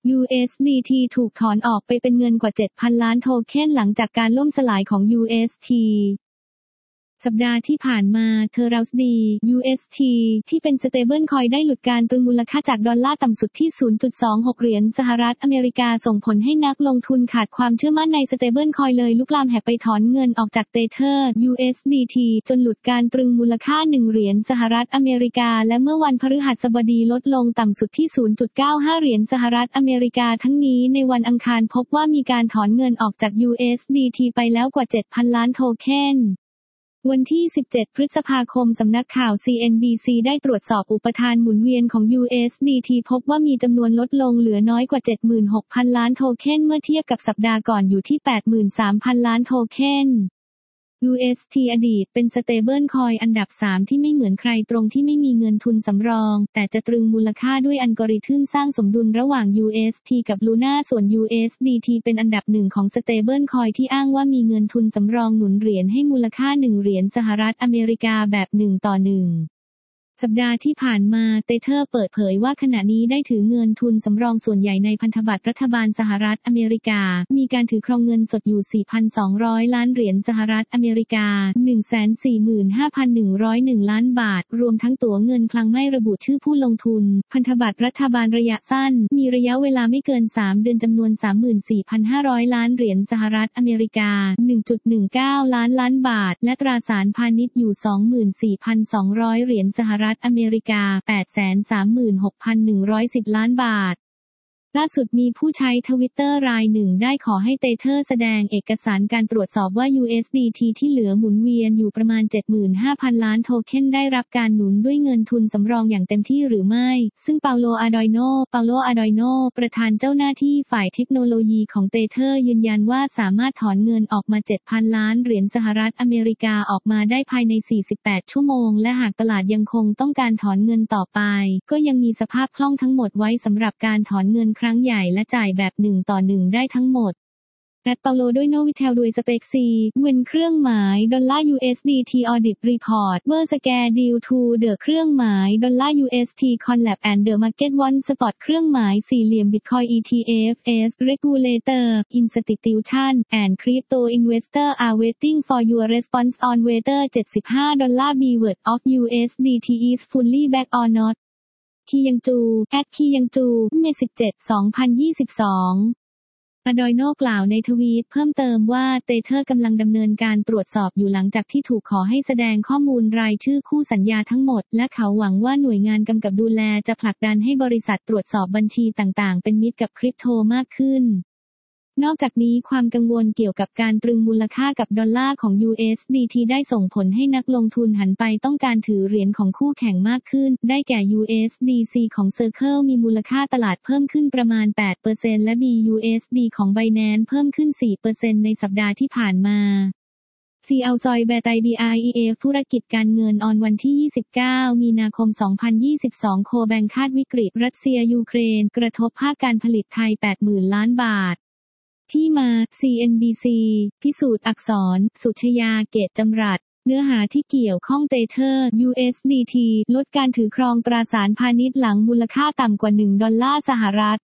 USDT ถูกถอนออกไปเป็นเงินกว่า 7,000 ล้านโทเค็นหลังจากการล่มสลายของ USTสัปดาห์ที่ผ่านมาTeraUSD UST ที่เป็นสเตเบิลคอยน์ได้หลุดการตรึงมูลค่าจากดอลลาร์ต่ำสุดที่ 0.26 เหรียญสหรัฐอเมริกาส่งผลให้นักลงทุนขาดความเชื่อมั่นในสเตเบิลคอยน์เลยลุกลามแห่ไปถอนเงินออกจากTether USDT จนหลุดการตรึงมูลค่า1เหรียญสหรัฐอเมริกาและเมื่อวันพฤหัสบดีลดลงต่ำสุดที่ 0.95 เหรียญสหรัฐอเมริกาทั้งนี้ในวันอังคารพบว่ามีการถอนเงินออกจาก USDT ไปแล้วกว่า 7,000 ล้านโทเค็นวันที่ 17 พฤษภาคมสำนักข่าว CNBC ได้ตรวจสอบอุปทานหมุนเวียนของ USDT พบว่ามีจำนวนลดลงเหลือน้อยกว่า 76,000 ล้านโทเค็นเมื่อเทียบกับสัปดาห์ก่อนอยู่ที่ 83,000 ล้านโทเค็นUST อดีตเป็นสเตเบิลคอยน์อันดับ 3 ที่ไม่เหมือนใครตรงที่ไม่มีเงินทุนสำรองแต่จะตรึงมูลค่าด้วยอัลกอริทึมสร้างสมดุลระหว่าง UST กับ Luna ส่วน USDT เป็นอันดับ1ของสเตเบิลคอยน์ที่อ้างว่ามีเงินทุนสำรองหนุนเหรียญให้มูลค่า1เหรียญสหรัฐอเมริกาแบบ1 ต่อ 1สัปดาห์ที่ผ่านมาTetherเปิดเผยว่าขณะนี้ได้ถือเงินทุนสำรองส่วนใหญ่ในพันธบัตรรัฐบาลสหรัฐอเมริกามีการถือครองเงินสดอยู่ 4,200 ล้านเหรียญสหรัฐอเมริกา 145,101 ล้านบาทรวมทั้งตั๋วเงินคลังไม่ระบุชื่อผู้ลงทุนพันธบัตรรัฐบาลระยะสั้นมีระยะเวลาไม่เกิน3เดือนจำนวน 34,500 ล้านเหรียญสหรัฐอเมริกา 1.19 ล้านบาทและตราสารพาณิชย์อยู่ 24,200 เหรียญสหรัฐอเมริกา 836,110 ล้านบาทล่าสุดมีผู้ใช้ทวิตเตอร์รายหนึ่งได้ขอให้Tetherแสดงเอกสารการตรวจสอบว่า USDT ที่เหลือหมุนเวียนอยู่ประมาณ 75,000 ล้านโทเค็นได้รับการหนุนด้วยเงินทุนสำรองอย่างเต็มที่หรือไม่ซึ่งเปาโลอาดอยโนประธานเจ้าหน้าที่ฝ่ายเทคโนโลยีของTetherยืนยันว่าสามารถถอนเงินออกมา 7,000 ล้านเหรียญสหรัฐอเมริกาออกมาได้ภายใน 48 ชั่วโมงและหากตลาดยังคงต้องการถอนเงินต่อไปก็ยังมีสภาพคล่องทั้งหมดไว้สำหรับการถอนเงินครั้งใหญ่และจ่ายแบบ1 ต่อ 1ได้ทั้งหมดเปาโลด้วยโนวิเทลด้วยสเปกซีเว้นเครื่องหมายดอลลาร์ USDT Audit Report เวอร์สแกร์ดีลทูเดอะเครื่องหมายดอลลาร์ UST Collab and the Market One Spot เครื่องหมายสี่เหลี่ยม Bitcoin ETFs Regulator Institution and Crypto Investor are waiting for your response on whether $75 Bword of USDT is fully back or not คียังจูเมษ 17 2022อดอยโนกล่าวในทวีตเพิ่มเติมว่าTetherกำลังดำเนินการตรวจสอบอยู่หลังจากที่ถูกขอให้แสดงข้อมูลรายชื่อคู่สัญญาทั้งหมดและเขาหวังว่าหน่วยงานกำกับดูแลจะผลักดันให้บริษัทตรวจสอบบัญชีต่างๆเป็นมิตรกับคริปโตมากขึ้นนอกจากนี้ความกังวลเกี่ยวกับการตรึงมูลค่ากับดอลลาร์ของ USDT ได้ส่งผลให้นักลงทุนหันไปต้องการถือเหรียญของคู่แข่งมากขึ้นได้แก่ USDC ของ Circle มีมูลค่าตลาดเพิ่มขึ้นประมาณ 8% และ BUSD ของ Binance เพิ่มขึ้น 4% ในสัปดาห์ที่ผ่านมาCL ซอยแบร์ไต BREF ธุรกิจการเงินออนวันที่ 29 มีนาคม 2022 โคแบงคาดวิกฤตรัสเซียยูเครนกระทบภาคการผลิตไทย 80,000 ล้านบาทที่มา CNBC พิสูจน์อักษรสุชยาเกตจำรัดเนื้อหาที่เกี่ยวข้องTether USDT ลดการถือครองตราสารพาณิชย์หลังมูลค่าต่ำกว่า1 ดอลลาร์สหรัฐ